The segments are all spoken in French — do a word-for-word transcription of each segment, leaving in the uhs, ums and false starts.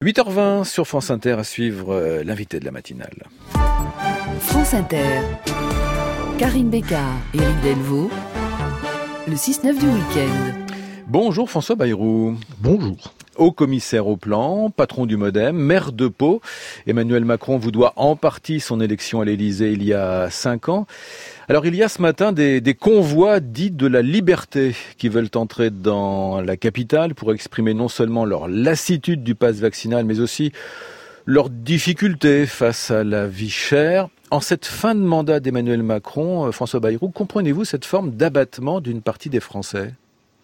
huit heures vingt sur France Inter, à suivre euh, l'invité de la matinale. France Inter, Karine Bécard et Éric Delvaux, le six neuf du week-end. Bonjour François Bayrou. Bonjour. Haut commissaire au plan, patron du MoDem, maire de Pau. Emmanuel Macron vous doit en partie son élection à l'Élysée il y a cinq ans. Alors il y a ce matin des, des convois dits de la liberté qui veulent entrer dans la capitale pour exprimer non seulement leur lassitude du pass vaccinal, mais aussi leurs difficultés face à la vie chère. En cette fin de mandat d'Emmanuel Macron, François Bayrou, comprenez-vous cette forme d'abattement d'une partie des Français ?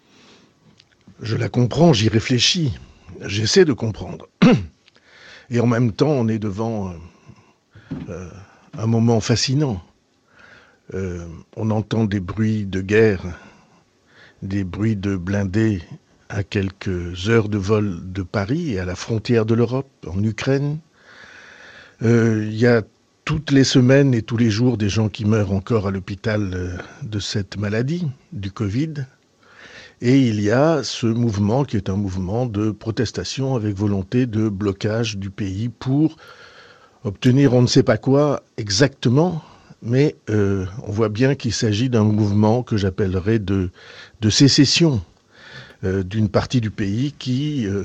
Je la comprends, j'y réfléchis, j'essaie de comprendre. Et en même temps, on est devant euh, un moment fascinant. Euh, on entend des bruits de guerre, des bruits de blindés à quelques heures de vol de Paris et à la frontière de l'Europe, en Ukraine. Euh, il y a toutes les semaines et tous les jours des gens qui meurent encore à l'hôpital euh, de cette maladie, du Covid. Et il y a ce mouvement qui est un mouvement de protestation avec volonté de blocage du pays pour obtenir on ne sait pas quoi exactement, mais euh, on voit bien qu'il s'agit d'un mouvement que j'appellerais de, de sécession euh, d'une partie du pays qui euh,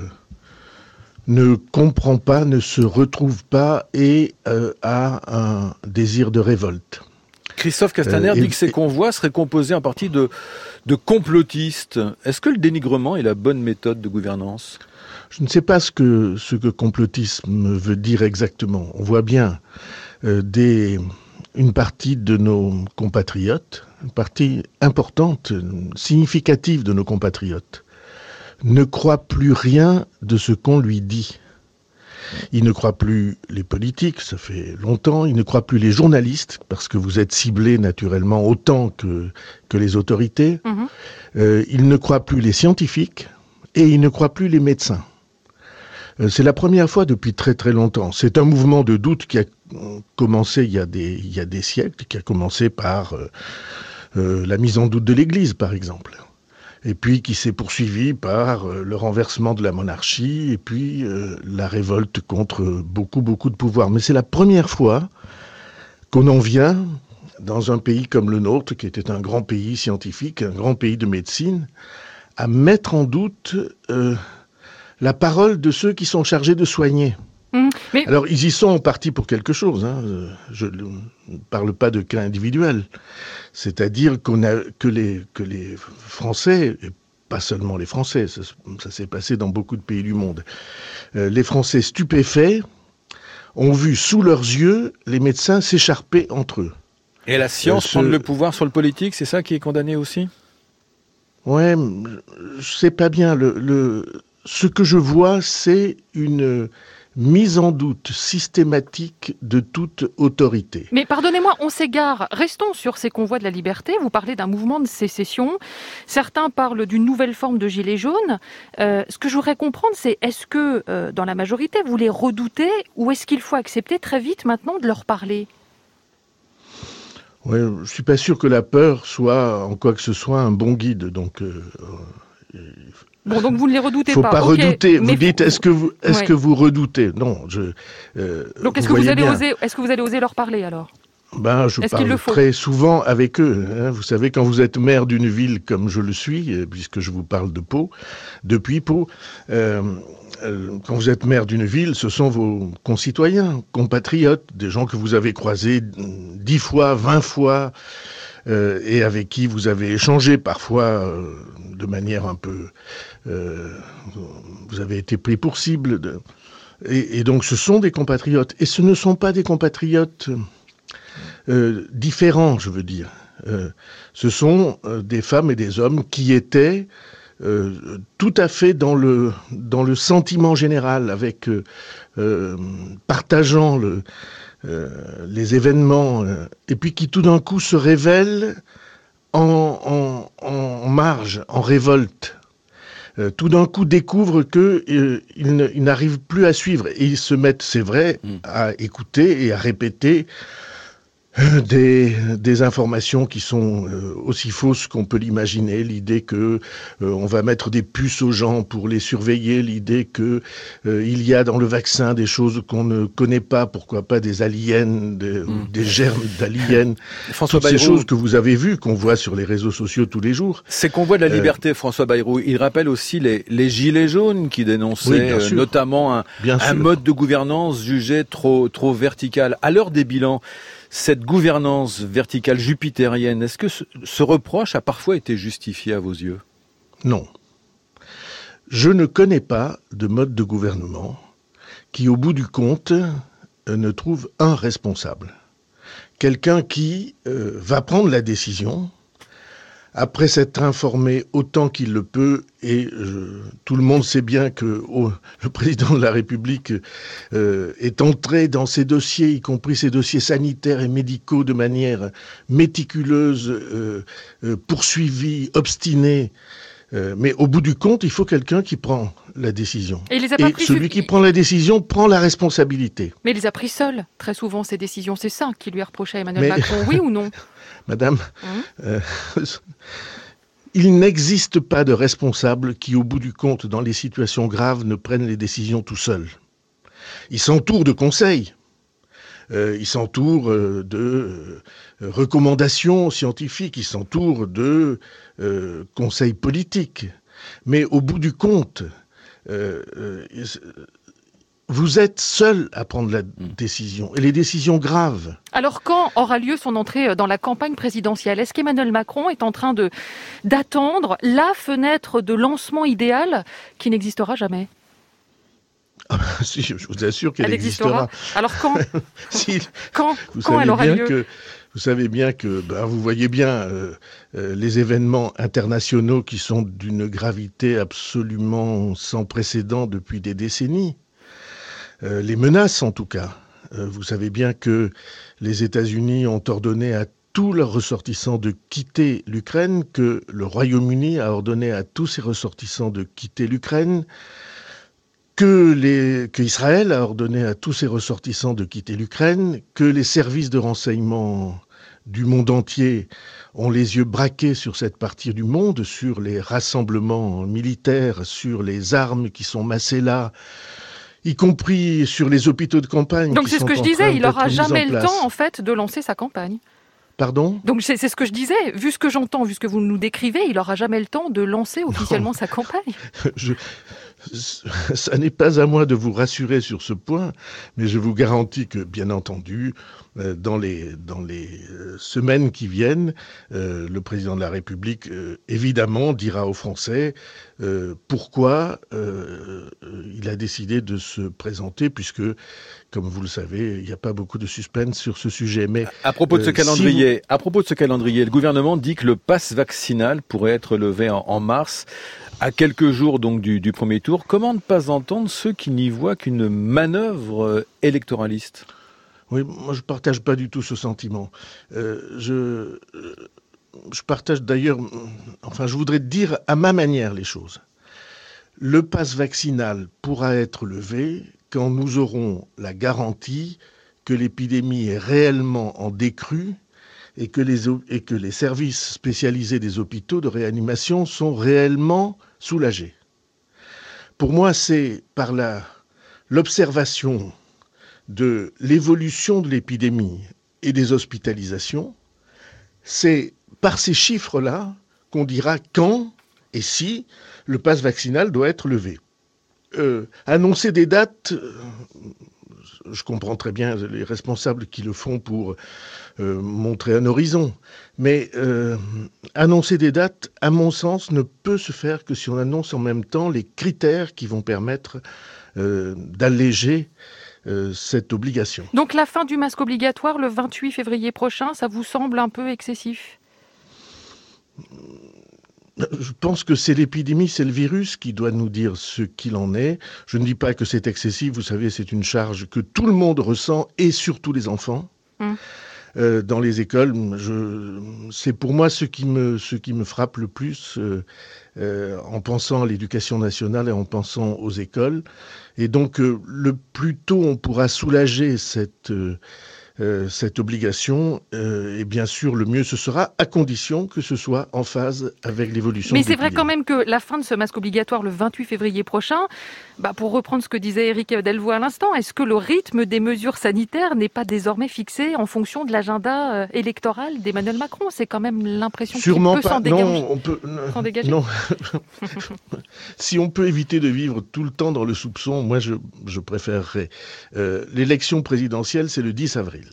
ne comprend pas, ne se retrouve pas et euh, a un désir de révolte. Christophe Castaner euh, et, dit que ces convois seraient composés en partie de, de complotistes. Est-ce que le dénigrement est la bonne méthode de gouvernance ? Je ne sais pas ce que, ce que complotisme veut dire exactement. On voit bien euh, des, une partie de nos compatriotes, une partie importante, significative de nos compatriotes, ne croit plus rien de ce qu'on lui dit. Il ne croit plus les politiques, ça fait longtemps. Il ne croit plus les journalistes, parce que vous êtes ciblés naturellement autant que, que les autorités. Mmh. Euh, il ne croit plus les scientifiques et il ne croit plus les médecins. Euh, c'est la première fois depuis très très longtemps. C'est un mouvement de doute qui a commencé il y a des, il y a des siècles, qui a commencé par euh, euh, la mise en doute de l'Église, par exemple. Et puis qui s'est poursuivi par euh, le renversement de la monarchie et puis euh, la révolte contre beaucoup, beaucoup de pouvoirs. Mais c'est la première fois qu'on en vient, dans un pays comme le nôtre, qui était un grand pays scientifique, un grand pays de médecine, à mettre en doute euh, la parole de ceux qui sont chargés de soigner. Mmh, mais... Alors, ils y sont en partie pour quelque chose. Hein. Je ne parle pas de cas individuels. C'est-à-dire qu'on a, que, les, que les Français, et pas seulement les Français, ça, ça s'est passé dans beaucoup de pays du monde, euh, les Français stupéfaits ont vu sous leurs yeux les médecins s'écharper entre eux. Et la science euh, ce... prendre le pouvoir sur le politique, c'est ça qui est condamné aussi ? Ouais, je sais pas bien. Le, le, ce que je vois, c'est une mise en doute systématique de toute autorité. Mais pardonnez-moi, on s'égare. Restons sur ces convois de la liberté. Vous parlez d'un mouvement de sécession. Certains parlent d'une nouvelle forme de gilet jaune. Euh, ce que je voudrais comprendre, c'est est-ce que, euh, dans la majorité, vous les redoutez ou est-ce qu'il faut accepter très vite maintenant de leur parler ? Oui, je suis pas sûr que la peur soit, en quoi que ce soit, un bon guide. Donc, euh, euh, Bon, donc vous ne les redoutez faut pas. Faut pas okay, redouter. Vous dites, faut... est-ce que vous, est-ce ouais. que vous redoutez ? Non, je. Euh, donc, est-ce que vous allez bien. oser, est-ce que vous allez oser leur parler alors ? Ben, je est-ce parle très souvent avec eux. Hein. Vous savez, quand vous êtes maire d'une ville comme je le suis, puisque je vous parle de Pau, depuis Pau, euh, euh, quand vous êtes maire d'une ville, ce sont vos concitoyens, compatriotes, des gens que vous avez croisés dix fois, vingt fois. Euh, et avec qui vous avez échangé parfois euh, de manière un peu... Euh, vous avez été pris pour cible. De, et, et donc ce sont des compatriotes. Et ce ne sont pas des compatriotes euh, différents, je veux dire. Euh, ce sont euh, des femmes et des hommes qui étaient euh, tout à fait dans le, dans le sentiment général, avec euh, euh, partageant le... Euh, les événements, euh, et puis qui tout d'un coup se révèlent en, en, en marge, en révolte. Euh, tout d'un coup découvrent qu'ils euh, ils n'arrivent plus à suivre. Et ils se mettent, c'est vrai, mmh. à écouter et à répéter Des, des informations qui sont euh, aussi fausses qu'on peut l'imaginer, l'idée que euh, on va mettre des puces aux gens pour les surveiller, l'idée que euh, il y a dans le vaccin des choses qu'on ne connaît pas, pourquoi pas des aliens, des, mmh. des germes d'aliens, François toutes Bayrou, ces choses que vous avez vues, qu'on voit sur les réseaux sociaux tous les jours. Ces convois de la liberté, euh, François Bayrou, il rappelle aussi les, les gilets jaunes qui dénonçaient oui, euh, notamment un, un mode de gouvernance jugé trop, trop vertical. À l'heure des bilans, cette gouvernance verticale jupitérienne, est-ce que ce, ce reproche a parfois été justifié à vos yeux ? Non. Je ne connais pas de mode de gouvernement qui, au bout du compte, ne trouve un responsable. Quelqu'un qui euh, va prendre la décision après s'être informé autant qu'il le peut, et euh, tout le monde sait bien que oh, le président de la République euh, est entré dans ces dossiers, y compris ces dossiers sanitaires et médicaux, de manière méticuleuse, euh, euh, poursuivie, obstinée. Euh, mais au bout du compte, il faut quelqu'un qui prend la décision. Et, il les a pas et pris celui su... qui prend la décision prend la responsabilité. Mais il les a pris seul, très souvent, ces décisions. C'est ça qui lui est reproché à Emmanuel mais... Macron, oui ou non ? Madame, mmh. euh, il n'existe pas de responsable qui, au bout du compte, dans les situations graves, ne prenne les décisions tout seul. Il s'entoure de conseils, euh, il s'entoure euh, de euh, recommandations scientifiques, il s'entoure de euh, conseils politiques. Mais au bout du compte, euh, euh, vous êtes seul à prendre la décision, et les décisions graves. Alors quand aura lieu son entrée dans la campagne présidentielle ? Est-ce qu'Emmanuel Macron est en train de, d'attendre la fenêtre de lancement idéale qui n'existera jamais ? Ah ben, si, je vous assure qu'elle elle existera. existera. Alors quand si, Quand, vous quand elle aura lieu que, Vous savez bien que, ben, vous voyez bien euh, euh, les événements internationaux qui sont d'une gravité absolument sans précédent depuis des décennies. Euh, les menaces, en tout cas. Euh, vous savez bien que les États-Unis ont ordonné à tous leurs ressortissants de quitter l'Ukraine, que le Royaume-Uni a ordonné à tous ses ressortissants de quitter l'Ukraine, que, les, que Israël a ordonné à tous ses ressortissants de quitter l'Ukraine, que les services de renseignement du monde entier ont les yeux braqués sur cette partie du monde, sur les rassemblements militaires, sur les armes qui sont massées là, y compris sur les hôpitaux de campagne. Donc c'est ce que je disais, il n'aura jamais le temps en fait de lancer sa campagne. Pardon ? Donc c'est, c'est ce que je disais, vu ce que j'entends, vu ce que vous nous décrivez, il n'aura jamais le temps de lancer officiellement non. sa campagne. je... Ça n'est pas à moi de vous rassurer sur ce point, mais je vous garantis que, bien entendu, dans les, dans les semaines qui viennent, euh, le président de la République, euh, évidemment, dira aux Français euh, pourquoi euh, il a décidé de se présenter, puisque, comme vous le savez, il n'y a pas beaucoup de suspense sur ce sujet. Mais à propos de ce euh, calendrier, si vous... à propos de ce calendrier, le gouvernement dit que le pass vaccinal pourrait être levé en, en mars. À quelques jours donc du, du premier tour, comment ne pas entendre ceux qui n'y voient qu'une manœuvre électoraliste ? Oui, moi je ne partage pas du tout ce sentiment. Euh, je, je partage d'ailleurs, enfin je voudrais dire à ma manière les choses. Le pass vaccinal pourra être levé quand nous aurons la garantie que l'épidémie est réellement en décrue et que les, et que les services spécialisés des hôpitaux de réanimation sont réellement soulagés. Pour moi, c'est par la, l'observation de l'évolution de l'épidémie et des hospitalisations, c'est par ces chiffres-là qu'on dira quand et si le pass vaccinal doit être levé. Euh, annoncer des dates... Euh, je comprends très bien les responsables qui le font pour euh, montrer un horizon. Mais euh, annoncer des dates, à mon sens, ne peut se faire que si on annonce en même temps les critères qui vont permettre euh, d'alléger euh, cette obligation. Donc la fin du masque obligatoire le vingt-huit février prochain, ça vous semble un peu excessif ? Je pense que c'est l'épidémie, c'est le virus qui doit nous dire ce qu'il en est. Je ne dis pas que c'est excessif, vous savez, c'est une charge que tout le monde ressent, et surtout les enfants. Mmh. Euh, dans les écoles, je, c'est pour moi ce qui me, ce qui me frappe le plus euh, euh, en pensant à l'éducation nationale et en pensant aux écoles. Et donc, euh, le plus tôt on pourra soulager cette... Euh, euh, cette obligation, euh, et bien sûr, le mieux ce sera, à condition que ce soit en phase avec l'évolution. Mais de c'est vrai l'épidémie. quand même que la fin de ce masque obligatoire le vingt-huit février prochain, bah pour reprendre ce que disait Éric Delvaux à l'instant, est-ce que le rythme des mesures sanitaires n'est pas désormais fixé en fonction de l'agenda euh, électoral d'Emmanuel Macron? C'est quand même l'impression qu'il Sûrement peut pas. s'en dégager. Non, on peut. S'en dégager. Non. Si on peut éviter de vivre tout le temps dans le soupçon, moi je, je préférerais. Euh, l'élection présidentielle, c'est le dix avril.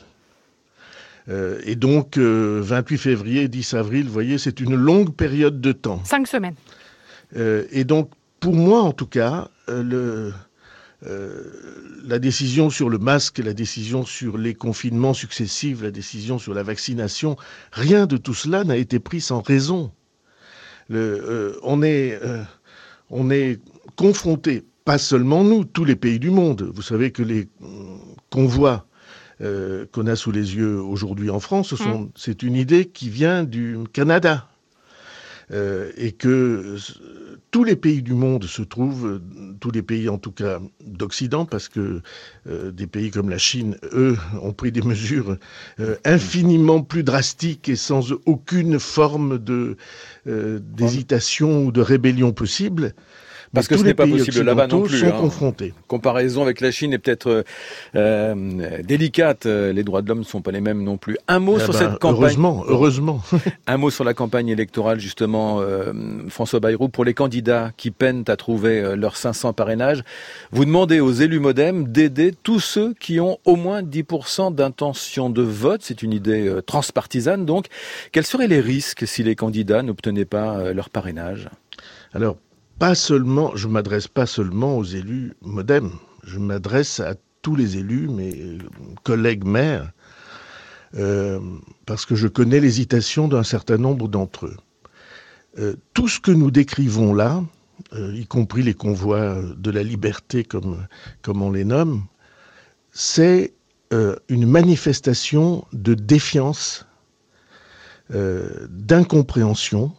Euh, et donc, euh, vingt-huit février, dix avril, vous voyez, c'est une longue période de temps. Cinq semaines. Euh, et donc, pour moi, en tout cas, euh, le, euh, la décision sur le masque, la décision sur les confinements successifs, la décision sur la vaccination, rien de tout cela n'a été pris sans raison. Le, euh, on est, euh, on est confronté, pas seulement nous, tous les pays du monde. Vous savez que les euh, convois euh, qu'on a sous les yeux aujourd'hui en France, ce sont, mmh. c'est une idée qui vient du Canada. Euh, et que euh, tous les pays du monde se trouvent, euh, tous les pays en tout cas d'Occident, parce que euh, des pays comme la Chine, eux, ont pris des mesures euh, infiniment plus drastiques et sans aucune forme de, euh, d'hésitation ou de rébellion possible. Parce que ce n'est pas possible là-bas non plus. Sont hein. confrontés. Comparaison avec la Chine est peut-être euh, délicate. Les droits de l'homme ne sont pas les mêmes non plus. Un mot eh sur ben, cette campagne. Heureusement, heureusement. Un mot sur la campagne électorale, justement, euh, François Bayrou, pour les candidats qui peinent à trouver euh, leurs cinq cents parrainages. Vous demandez aux élus MoDem d'aider tous ceux qui ont au moins dix pour cent d'intention de vote. C'est une idée euh, transpartisane, donc. Quels seraient les risques si les candidats n'obtenaient pas euh, leur parrainage ? Alors, Pas seulement, je ne m'adresse pas seulement aux élus MoDem, je m'adresse à tous les élus, mes collègues maires, euh, parce que je connais l'hésitation d'un certain nombre d'entre eux. Euh, tout ce que nous décrivons là, euh, y compris les convois de la liberté, comme, comme on les nomme, c'est euh, une manifestation de défiance, euh, d'incompréhension,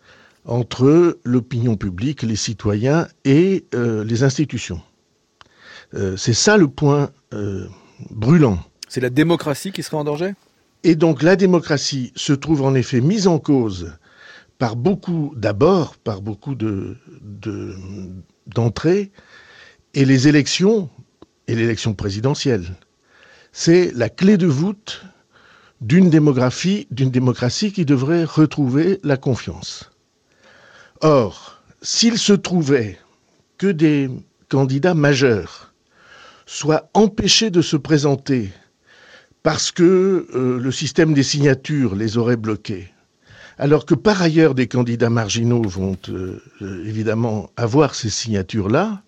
entre l'opinion publique, les citoyens et euh, les institutions. Euh, c'est ça le point euh, brûlant. C'est la démocratie qui serait en danger ? Et donc la démocratie se trouve en effet mise en cause par beaucoup, d'abord par beaucoup de, de, d'entrées, et les élections, et l'élection présidentielle, c'est la clé de voûte d'une démographie, d'une démocratie qui devrait retrouver la confiance. Or, s'il se trouvait que des candidats majeurs soient empêchés de se présenter parce que euh, le système des signatures les aurait bloqués, alors que par ailleurs des candidats marginaux vont euh, évidemment avoir ces signatures-là,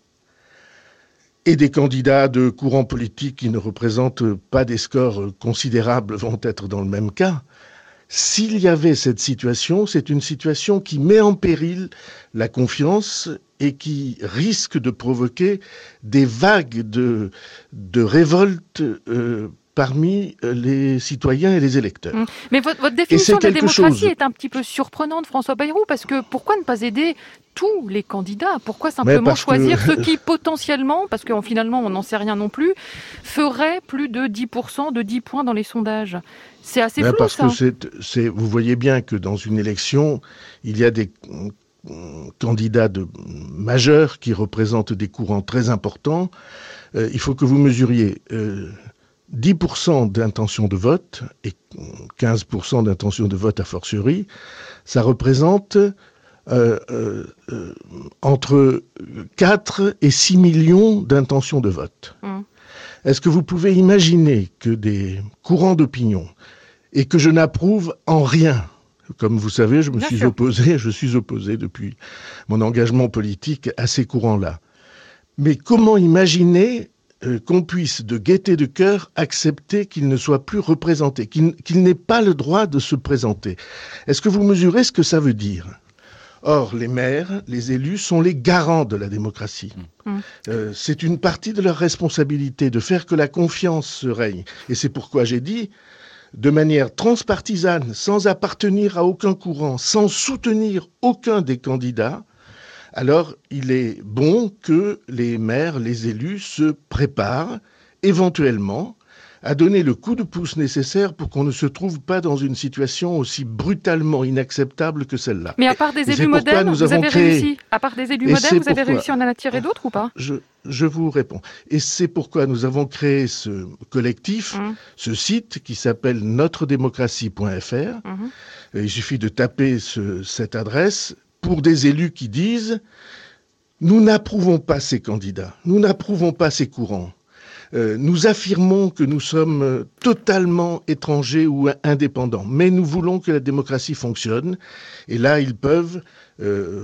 et des candidats de courants politiques qui ne représentent pas des scores considérables vont être dans le même cas, s'il y avait cette situation, c'est une situation qui met en péril la confiance et qui risque de provoquer des vagues de, de révolte euh, parmi les citoyens et les électeurs. Mmh. Mais votre, votre définition de la démocratie chose... est un petit peu surprenante, François Bayrou, parce que pourquoi ne pas aider tous les candidats ? Pourquoi simplement choisir que... ceux qui potentiellement, parce que finalement on n'en sait rien non plus, feraient plus de dix pour cent de dix points dans les sondages ? C'est assez flou, parce ça. Que c'est, c'est, vous voyez bien que dans une élection, il y a des candidats de, majeurs qui représentent des courants très importants. Euh, il faut que vous mesuriez euh, dix pour cent d'intention de vote et quinze pour cent d'intention de vote a fortiori. Ça représente euh, euh, euh, entre quatre et six millions d'intentions de vote. Mmh. Est-ce que vous pouvez imaginer que des courants d'opinion, et que je n'approuve en rien, comme vous savez, je me Bien suis sûr. opposé, je suis opposé depuis mon engagement politique à ces courants-là. Mais comment imaginer euh, qu'on puisse de gaieté de cœur accepter qu'il ne soit plus représenté, qu'il, qu'il n'ait pas le droit de se présenter ? Est-ce que vous mesurez ce que ça veut dire ? Or, les maires, les élus sont les garants de la démocratie. Mmh. Euh, c'est une partie de leur responsabilité de faire que la confiance se règne. Et c'est pourquoi j'ai dit, de manière transpartisane, sans appartenir à aucun courant, sans soutenir aucun des candidats, alors il est bon que les maires, les élus se préparent éventuellement à donner le coup de pouce nécessaire pour qu'on ne se trouve pas dans une situation aussi brutalement inacceptable que celle-là. Mais à part des élus modem, vous avez créé... réussi. À part des élus modem, vous pourquoi... avez réussi à en attirer d'autres ou pas ? je, je vous réponds. Et c'est pourquoi nous avons créé ce collectif, mmh. ce site qui s'appelle notre démocratie point f r. Mmh. Il suffit de taper ce, cette adresse pour des élus qui disent « Nous n'approuvons pas ces candidats, nous n'approuvons pas ces courants. Euh, nous affirmons que nous sommes totalement étrangers ou indépendants, mais nous voulons que la démocratie fonctionne. » Et là, ils peuvent euh,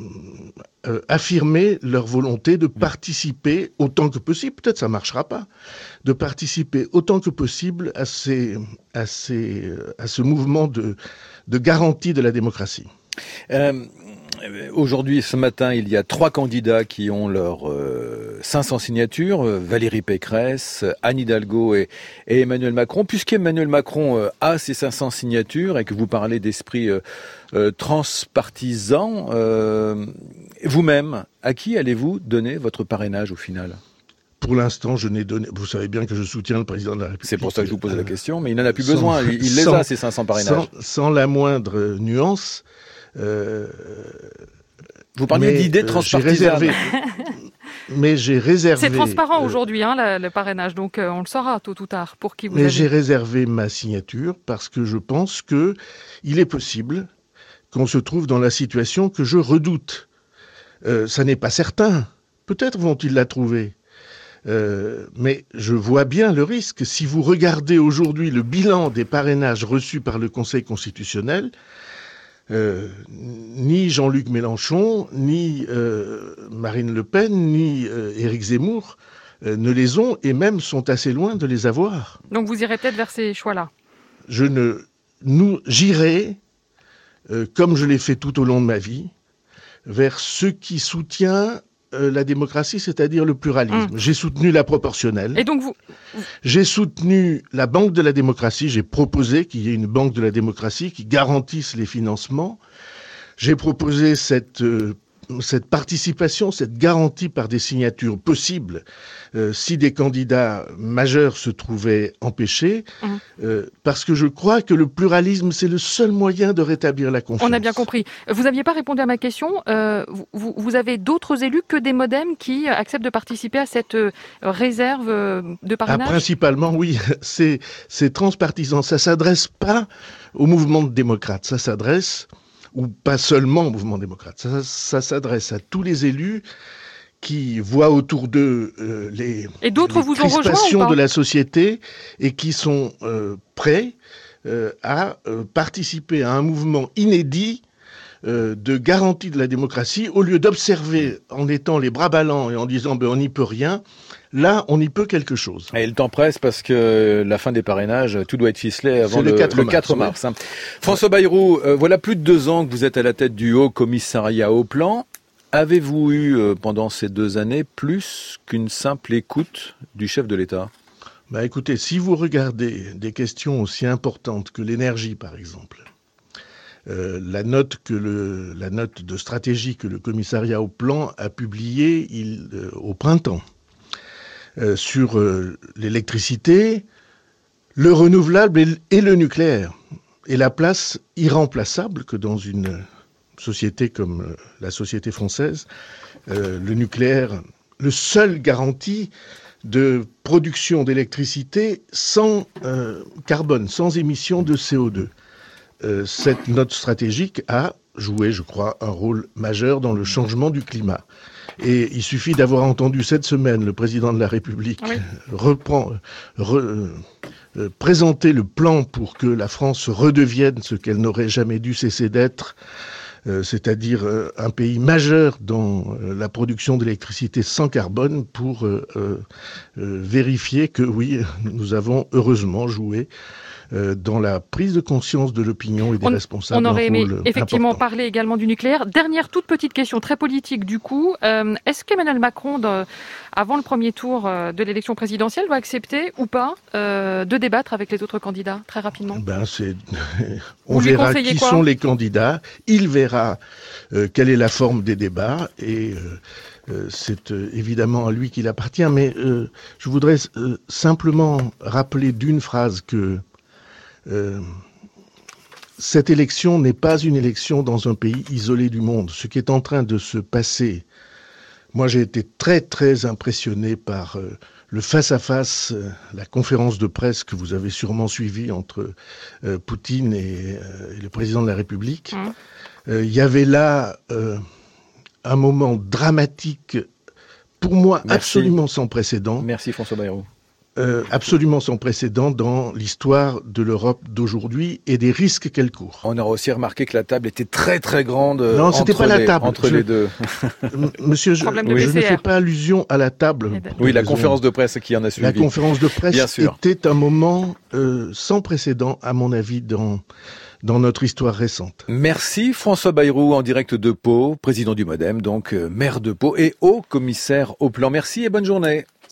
euh, affirmer leur volonté de participer autant que possible, peut-être ça ne marchera pas, de participer autant que possible à, ces, à, ces, à ce mouvement de, de garantie de la démocratie. Euh... Aujourd'hui, ce matin, il y a trois candidats qui ont leurs euh, cinq cents signatures, euh, Valérie Pécresse, Anne Hidalgo et, et Emmanuel Macron. Puisqu'Emmanuel Macron euh, a ces cinq cents signatures et que vous parlez d'esprit euh, euh, transpartisan, euh, vous-même, à qui allez-vous donner votre parrainage au final ? Pour l'instant, je n'ai donné... Vous savez bien que je soutiens le président de la République. C'est pour ça que je vous pose la question, mais il n'en a plus sans, besoin. Il, il les sans, a, ces cinq cents parrainages. Sans, sans la moindre nuance... Euh, Vous parliez d'idées transpartisanes. Réservé, mais j'ai réservé... C'est transparent euh, aujourd'hui, hein, le, le parrainage, donc euh, on le saura tôt ou tard pour qui vous Mais avez... j'ai réservé ma signature parce que je pense que il est possible qu'on se trouve dans la situation que je redoute. Euh, ça n'est pas certain. Peut-être vont-ils la trouver. Euh, mais je vois bien le risque. Si vous regardez aujourd'hui le bilan des parrainages reçus par le Conseil constitutionnel, Euh, ni Jean-Luc Mélenchon, ni euh, Marine Le Pen, ni euh, Éric Zemmour euh, ne les ont et même sont assez loin de les avoir. Donc vous irez peut-être vers ces choix-là ? Je ne, nous, j'irai, euh, comme je l'ai fait tout au long de ma vie, vers ce qui soutient euh, la démocratie, c'est-à-dire le pluralisme. Mmh. J'ai soutenu la proportionnelle. Et donc vous... J'ai soutenu la Banque de la démocratie. J'ai proposé qu'il y ait une Banque de la démocratie qui garantisse les financements. J'ai proposé cette... Euh, cette participation, cette garantie par des signatures possibles, euh, si des candidats majeurs se trouvaient empêchés, mmh. euh, parce que je crois que le pluralisme, c'est le seul moyen de rétablir la confiance. On a bien compris. Vous n'aviez pas répondu à ma question. Euh, vous, vous avez d'autres élus que des modems qui acceptent de participer à cette euh, réserve euh, de parrainage ? Ah, principalement, oui. C'est, c'est transpartisan. Ça ne s'adresse pas au mouvement de démocrates. Ça s'adresse... ou pas seulement au mouvement démocrate. Ça, ça s'adresse à tous les élus qui voient autour d'eux euh, les, et d'autres les vous ont crispations rejoint, de la société et qui sont euh, prêts euh, à euh, participer à un mouvement inédit euh, de garantie de la démocratie, au lieu d'observer en étant les bras ballants et en disant ben, on n'y peut rien. Là, on y peut quelque chose. Et le temps presse parce que la fin des parrainages, tout doit être ficelé avant le, le quatre mars. Le quatre mars hein. François Bayrou, euh, voilà plus de deux ans que vous êtes à la tête du Haut Commissariat au Plan. Avez-vous eu, euh, pendant ces deux années, plus qu'une simple écoute du chef de l'État ? Bah, écoutez, si vous regardez des questions aussi importantes que l'énergie, par exemple, euh, la note que le, la note de stratégie que le Commissariat au Plan a publiée il, euh, au printemps, Euh, sur euh, l'électricité, le renouvelable et, et le nucléaire, et la place irremplaçable que dans une société comme euh, la société française, euh, le nucléaire, le seul garantie de production d'électricité sans euh, carbone, sans émission de C O deux. Euh, cette note stratégique a joué, je crois, un rôle majeur dans le changement du climat. Et il suffit d'avoir entendu cette semaine le président de la République oui. reprend, re, euh, présenter le plan pour que la France redevienne ce qu'elle n'aurait jamais dû cesser d'être, euh, c'est-à-dire euh, un pays majeur dans euh, la production d'électricité sans carbone, pour euh, euh, vérifier que oui, nous avons heureusement joué euh, dans la prise de conscience de l'opinion et des on, responsables. On aurait aimé effectivement important. parler également du nucléaire. Dernière toute petite question, très politique du coup. Euh, est-ce qu'Emmanuel Macron, de, avant le premier tour de l'élection présidentielle, doit accepter ou pas euh, de débattre avec les autres candidats, très rapidement? Ben, c'est... On Vous verra qui quoi sont les candidats, il verra euh, quelle est la forme des débats, et euh, euh, c'est euh, évidemment à lui qu'il appartient. Mais euh, je voudrais euh, simplement rappeler d'une phrase que euh, cette élection n'est pas une élection dans un pays isolé du monde. Ce qui est en train de se passer, moi j'ai été très très impressionné par euh, le face-à-face, euh, la conférence de presse que vous avez sûrement suivie entre euh, Poutine et, euh, et le président de la République. Mmh. Euh, il y avait là euh, un moment dramatique, pour moi Merci. absolument sans précédent. Merci François Bayrou. Euh, absolument sans précédent dans l'histoire de l'Europe d'aujourd'hui et des risques qu'elle court. On aura aussi remarqué que la table était très très grande non, entre, c'était pas les, la table. entre je, les deux. Monsieur, je, oui. je ne fais pas allusion à la table. Eh ben. Oui, la conférence de presse qui en a suivi. La conférence de presse était un moment euh, sans précédent, à mon avis, dans... dans notre histoire récente. Merci François Bayrou en direct de Pau, président du MoDem, donc maire de Pau et haut commissaire au plan. Merci et bonne journée.